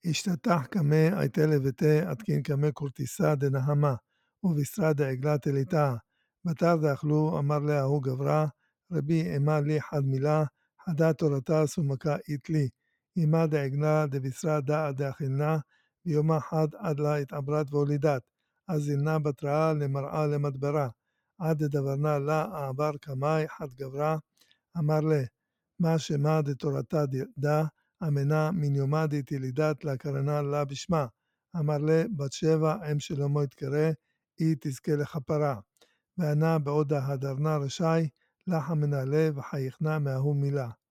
השתתח קמא הייתה לבתה עתקין קמא כורטיסה דנהמה, ובישרה דעגלה תליתה. בתר דאכלו אמר לה הוא גברה, רבי אמה לי חד מילה, חדה תורתה סומקה איתלי. אמה דעגלה דבישרה דאה דאכילנה, ויומה חד עד לה התעברת והולידת. אז זינה בתראה למראה למדברה. עד דברנה לה העבר קמאי חד גברה, אמר לה, מה שמה דתורתה דה, אמנה מן יומא דתלידת לה קרנה לה בשמה. אמר לה, בת שבע, אם שלמה יתקרא, היא תזכה לכפרה. וענה בעודה הדרנה רשאי, לך מנהלה וחייכנה מההוא מילה.